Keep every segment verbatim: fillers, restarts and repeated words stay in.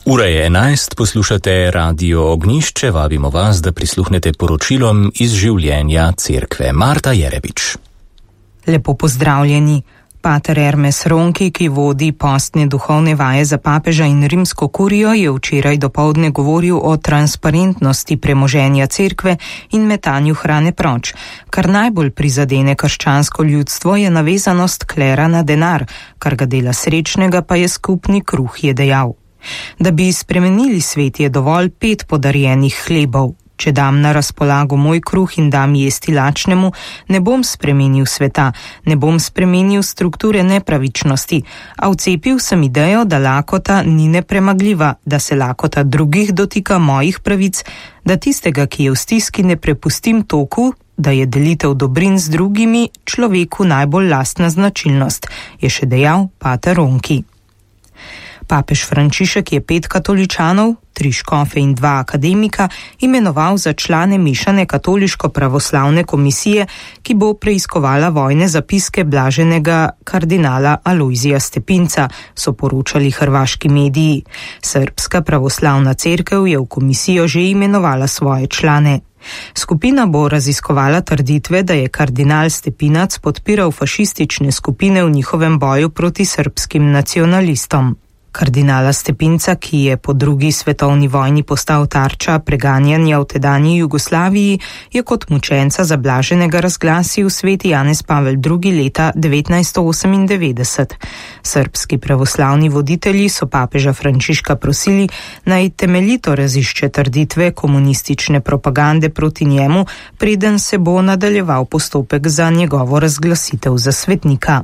Ura je enajst, poslušate Radio Ognjišče, vabimo vas, da prisluhnete poročilom iz življenja cerkve. Marta Jerebič. Lepo pozdravljeni. Pater Hermes Ronki, ki vodi postne duhovne vaje za papeža in rimsko kurijo, je včeraj dopoldne govoril o transparentnosti premoženja cerkve in metanju hrane proč. Kar najbolj prizadene krščansko ljudstvo je navezanost klera na denar, kar ga dela srečnega pa je skupni kruh, je dejal. Da bi spremenili svet, je dovolj pet podarjenih hlebov. Če dam na razpolago moj kruh in dam jesti lačnemu, ne bom spremenil sveta, ne bom spremenil strukture nepravičnosti, a vcepil sem idejo, da lakota ni nepremagljiva, da se lakota drugih dotika mojih pravic, da tistega, ki je v stiski, ne prepustim toku, da je delitev dobrin z drugimi človeku najbolj lastna značilnost, je še dejal pater Ronki. Papež Frančišek je pet katoličanov, tri škofe in dva akademika, imenoval za člane mešane katoliško-pravoslavne komisije, ki bo preiskovala vojne zapiske blaženega kardinala Alojzija Stepinca, so poročali hrvaški mediji. Srbska pravoslavna cerkev je v komisijo že imenovala svoje člane. Skupina bo raziskovala trditve, da je kardinal Stepinac podpiral fašistične skupine v njihovem boju proti srbskim nacionalistom. Kardinala Stepinca, ki je po drugi svetovni vojni postal tarča preganjanja v tedanji Jugoslaviji, je kot mučenca zablaženega razglasil sveti Janez Pavel drugi leta devetnajststo osemindevetdeset. Srbski pravoslavni voditelji so papeža Frančiška prosili, naj temeljito razišče trditve komunistične propagande proti njemu, preden se bo nadaljeval postopek za njegovo razglasitev za svetnika.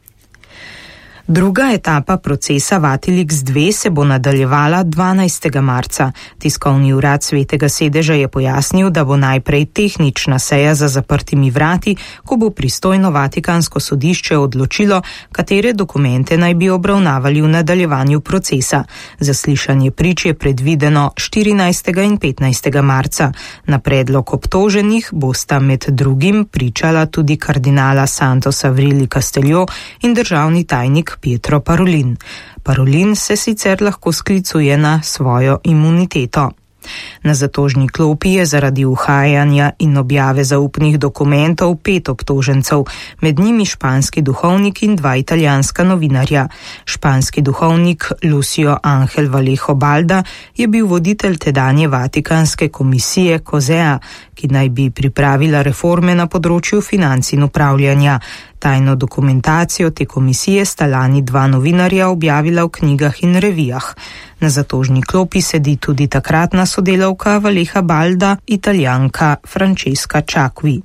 Druga etapa procesa Vatilix dva se bo nadaljevala dvanajstega marca. Tiskovni urad Svetega sedeža je pojasnil, da bo najprej tehnična seja za zaprtimi vrati, ko bo pristojno Vatikansko sodišče odločilo, katere dokumente naj bi obravnavali v nadaljevanju procesa. Zaslišanje prič je predvideno štirinajstega in petnajstega marca. Na predlog obtoženih bosta med drugim pričala tudi kardinala Santos Avrili Casteljo in državni tajnik Pietro Parolin. Parolin se sicer lahko sklicuje na svojo imuniteto. Na zatožni klopi je zaradi uhajanja in objave zaupnih dokumentov pet obtožencev, med njimi španski duhovnik in dva italijanska novinarja. Španski duhovnik Lucio Angel Vallejo Balda je bil voditelj tedanje Vatikanske komisije COSEA, ki naj bi pripravila reforme na področju financ in upravljanja. Tajno dokumentacijo te komisije sta lani dva novinarja objavila v knjigah in revijah. Na zatožni klopi sedi tudi takratna sodelavka Valleja Balda, Italijanka Francesca Ciacqui.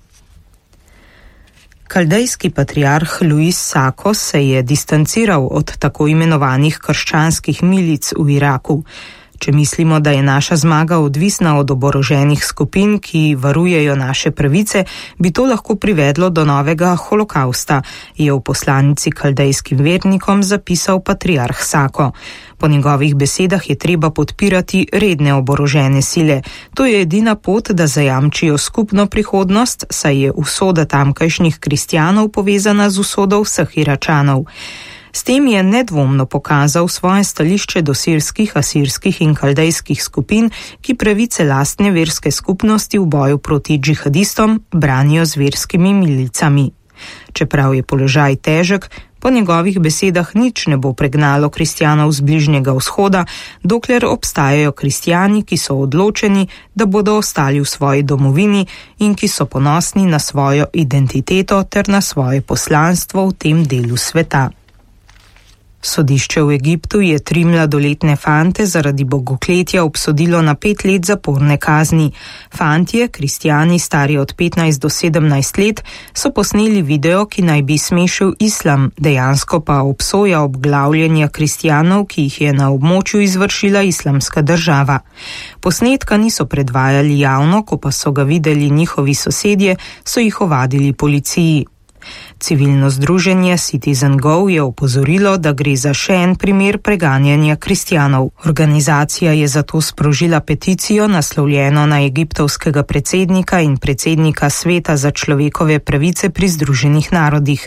Kaldejski patriarh Luis Sako se je distanciral od tako imenovanih krščanskih milic v Iraku. Če mislimo, da je naša zmaga odvisna od oboroženih skupin, ki varujejo naše pravice, bi to lahko privedlo do novega holokausta, je v poslanici kaldejskim vernikom zapisal patriarh Sako. Po njegovih besedah je treba podpirati redne oborožene sile. To je edina pot, da zajamčijo skupno prihodnost, saj je usoda tamkajšnjih kristjanov povezana z usodo vseh Iračanov. S tem je nedvomno pokazal svoje stališče do sirskih, asirskih in kaldejskih skupin, ki pravice lastne verske skupnosti v boju proti džihadistom branijo z verskimi milicami. Čeprav je položaj težek, po njegovih besedah nič ne bo pregnalo kristjanov z Bližnjega vzhoda, dokler obstajajo kristjani, ki so odločeni, da bodo ostali v svoji domovini in ki so ponosni na svojo identiteto ter na svoje poslanstvo v tem delu sveta. Sodišče v Egiptu je tri mladoletne fante zaradi bogokletja obsodilo na pet let zaporne kazni. Fantje, kristjani stari od petnajst do sedemnajst let, so posneli video, ki naj bi smešil islam, dejansko pa obsoja obglavljanja kristjanov, ki jih je na območju izvršila islamska država. Posnetka niso predvajali javno, ko pa so ga videli njihovi sosedje, so jih ovadili policiji. Civilno združenje Citizen Go je opozorilo, da gre za še en primer preganjanja kristjanov. Organizacija je zato sprožila peticijo naslovljeno na egiptovskega predsednika in predsednika Sveta za človekove pravice pri Združenih narodih.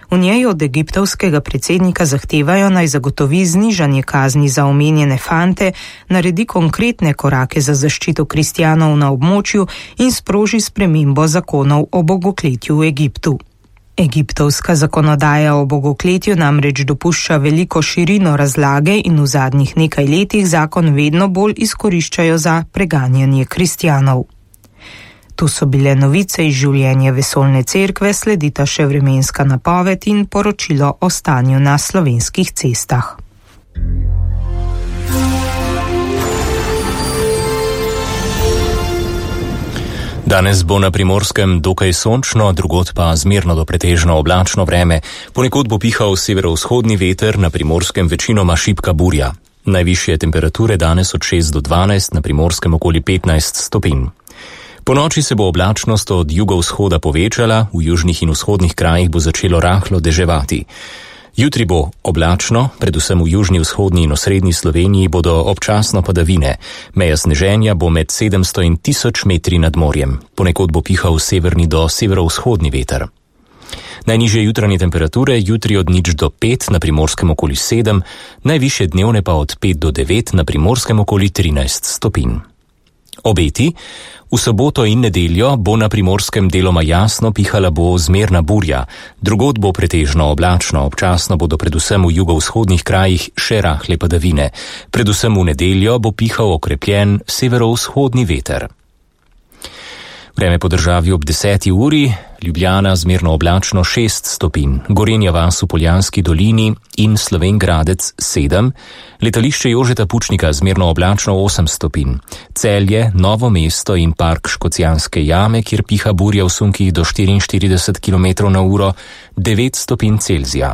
V njej od egiptovskega predsednika zahtevajo naj zagotovi znižanje kazni za omenjene fante, naredi konkretne korake za zaščito kristjanov na območju in sproži spremembo zakonov o bogokletju v Egiptu. Egiptovska zakonodaja o bogokletju namreč dopušča veliko širino razlage in v zadnjih nekaj letih zakon vedno bolj izkoriščajo za preganjanje kristjanov. Tu so bile novice iz življenja vesoljne cerkve, sledita še vremenska napoved in poročilo o stanju na slovenskih cestah. Danes bo na Primorskem dokaj sončno, drugod pa zmerno do pretežno oblačno vreme. Ponekod bo pihal severovzhodni veter, na Primorskem večinoma šibka burja. Najvišje temperature danes od šest do dvanajst, na Primorskem okoli petnajst stopinj. Po noči se bo oblačnost od jugovzhoda povečala, v južnih in vzhodnih krajih bo začelo rahlo deževati. Jutri bo oblačno, predvsem v južni, vzhodni in osrednji Sloveniji bodo občasno padavine. Meja sneženja bo med sedemsto in tisoč metri nad morjem. Ponekod bo pihal severni do severovzhodni veter. Najnižje jutranje temperature jutri od nič do pet, na Primorskem okoli sedem, najvišje dnevne pa od pet do devet, na Primorskem okoli trinajst stopinj. Obeti. V soboto in nedeljo bo na Primorskem deloma jasno, pihala bo zmerna burja. Drugod bo pretežno oblačno, občasno bodo predvsem v jugovzhodnih krajih še rahle padavine. Predvsem v nedeljo bo pihal okrepljen severovzhodni veter. Vreme po državi ob deseti uri, Ljubljana zmerno oblačno šest stopinj, Gorenja vas v Poljanski dolini in Slovenj Gradec sedem, letališče Jožeta Pučnika zmerno oblačno osem stopinj, Celje, Novo mesto in park Škocjanske jame, kjer piha burja v sunkih do štiriinštirideset kilometrov na uro, devet stopinj Celzija.